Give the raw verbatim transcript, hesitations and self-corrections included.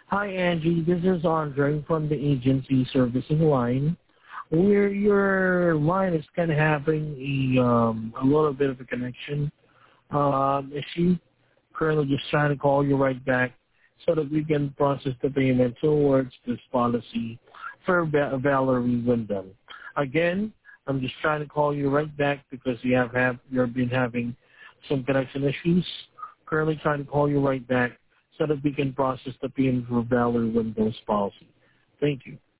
Hi, Angie. This is Andre from the agency servicing line. Where your line is kind of having a um, a little bit of a connection um, issue. Currently, just trying to call you right back so that we can process the payment towards this policy for Va- Valerie Wyndham. Again, I'm just trying to call you right back because you have, have you've been having some connection issues. Currently trying to call you right back so that we can process the payment for Valerie Wyndham's policy. Thank you.